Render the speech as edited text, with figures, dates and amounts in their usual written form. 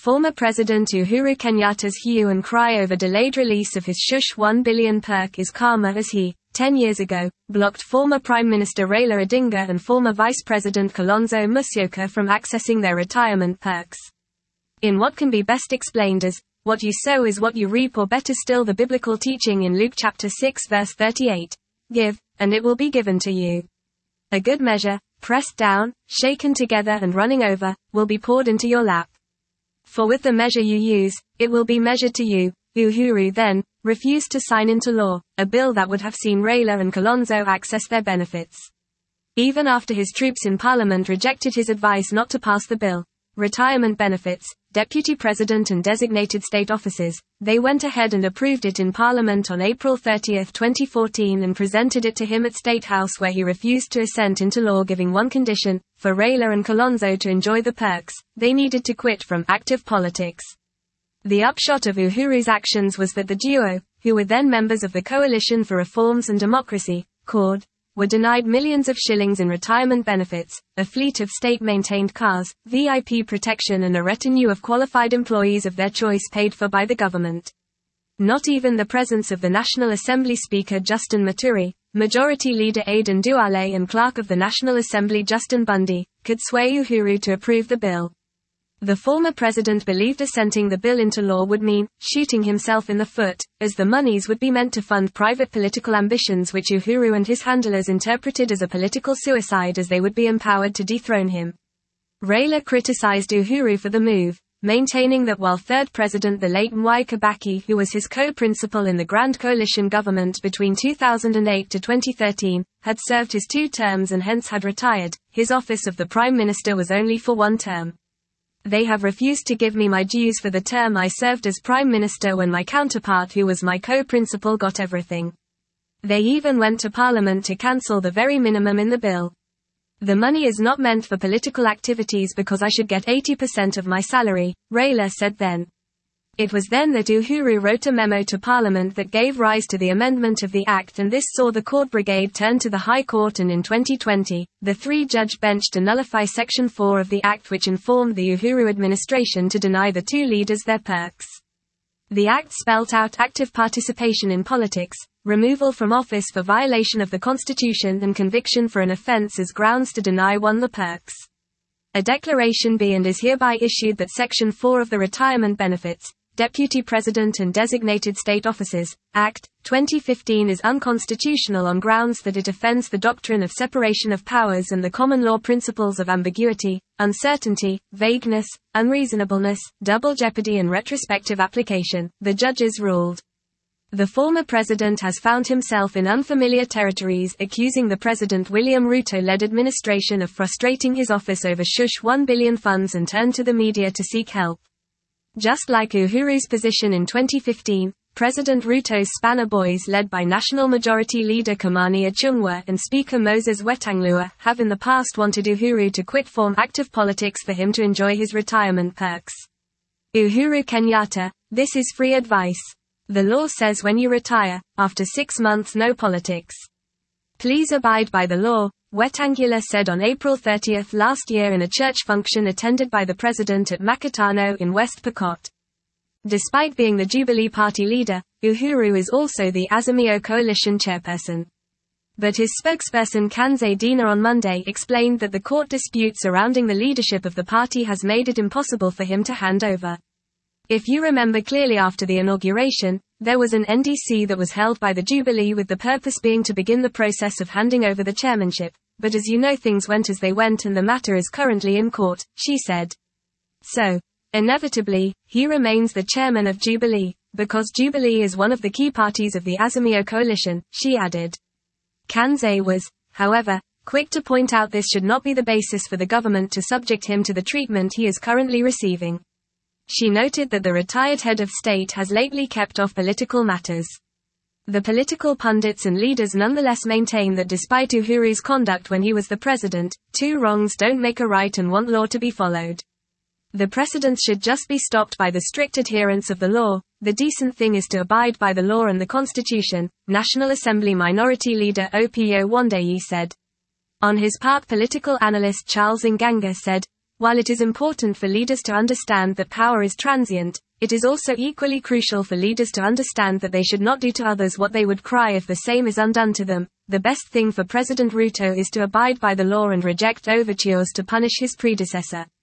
Former President Uhuru Kenyatta's hue and cry over delayed release of his shush 1 billion perk is calmer as he, 10 years ago, blocked former Prime Minister Raila Odinga and former Vice President Kalonzo Musyoka from accessing their retirement perks. In what can be best explained as, what you sow is what you reap, or better still the biblical teaching in Luke chapter 6 verse 38, give, and it will be given to you. A good measure, pressed down, shaken together and running over, will be poured into your lap. For with the measure you use, it will be measured to you. Uhuru then refused to sign into law a bill that would have seen Raila and Kalonzo access their benefits. Even after his troops in Parliament rejected his advice not to pass the bill, retirement benefits, deputy president and designated state offices, they went ahead and approved it in Parliament on April 30, 2014 and presented it to him at State House, where he refused to assent into law, giving one condition: for Raila and Kalonzo to enjoy the perks, they needed to quit from active politics. The upshot of Uhuru's actions was that the duo, who were then members of the Coalition for Reforms and Democracy, CORD, were denied millions of shillings in retirement benefits, a fleet of state-maintained cars, VIP protection and a retinue of qualified employees of their choice paid for by the government. Not even the presence of the National Assembly Speaker Justin Muturi, Majority Leader Aden Duale and Clerk of the National Assembly Justin Bundy, could sway Uhuru to approve the bill. The former president believed assenting the bill into law would mean shooting himself in the foot, as the monies would be meant to fund private political ambitions, which Uhuru and his handlers interpreted as a political suicide, as they would be empowered to dethrone him. Raila criticized Uhuru for the move, maintaining that while third president the late Mwai Kibaki, who was his co-principal in the Grand Coalition government between 2008 to 2013, had served his 2 terms and hence had retired, his office of the Prime Minister was only for 1 term. They have refused to give me my dues for the term I served as Prime Minister, when my counterpart, who was my co-principal, got everything. They even went to Parliament to cancel the very minimum in the bill. The money is not meant for political activities because I should get 80% of my salary, Raila said then. It was then that Uhuru wrote a memo to Parliament that gave rise to the amendment of the Act, and this saw the Court Brigade turn to the High Court, and in 2020, the 3-judge bench to nullify Section 4 of the Act, which informed the Uhuru administration to deny the 2 leaders their perks. The Act spelt out active participation in politics, removal from office for violation of the Constitution and conviction for an offence as grounds to deny one the perks. A declaration be and is hereby issued that Section 4 of the Retirement Benefits, Deputy President and Designated State Offices, Act, 2015 is unconstitutional on grounds that it offends the doctrine of separation of powers and the common law principles of ambiguity, uncertainty, vagueness, unreasonableness, double jeopardy and retrospective application, the judges ruled. The former president has found himself in unfamiliar territories, accusing the President William Ruto-led administration of frustrating his office over shush 1 billion funds, and turned to the media to seek help. Just like Uhuru's position in 2015, President Ruto's Spanner Boys, led by National Majority Leader Kimani Ichung'wah and Speaker Moses Wetang'ula, have in the past wanted Uhuru to quit from active politics for him to enjoy his retirement perks. Uhuru Kenyatta, this is free advice. The law says when you retire, after 6 months no politics. Please abide by the law, Wetang'ula said on April 30 last year in a church function attended by the president at Makutano in West Pokot. Despite being the Jubilee Party leader, Uhuru is also the Azimio coalition chairperson. But his spokesperson Kanze Dina on Monday explained that the court dispute surrounding the leadership of the party has made it impossible for him to hand over. If you remember clearly, after the inauguration, there was an NDC that was held by the Jubilee with the purpose being to begin the process of handing over the chairmanship, but as you know, things went as they went and the matter is currently in court, she said. So, inevitably, he remains the chairman of Jubilee, because Jubilee is one of the key parties of the Azimio coalition, she added. Kanze was, however, quick to point out this should not be the basis for the government to subject him to the treatment he is currently receiving. She noted that the retired head of state has lately kept off political matters. The political pundits and leaders nonetheless maintain that despite Uhuru's conduct when he was the president, 2 wrongs don't make a right and want law to be followed. The precedents should just be stopped by the strict adherence of the law. The decent thing is to abide by the law and the Constitution, National Assembly Minority Leader Opiyo Wandayi said. On his part, political analyst Charles Nganga said, While it is important for leaders to understand that power is transient, it is also equally crucial for leaders to understand that they should not do to others what they would cry if the same is undone to them. The best thing for President Ruto is to abide by the law and reject overtures to punish his predecessor.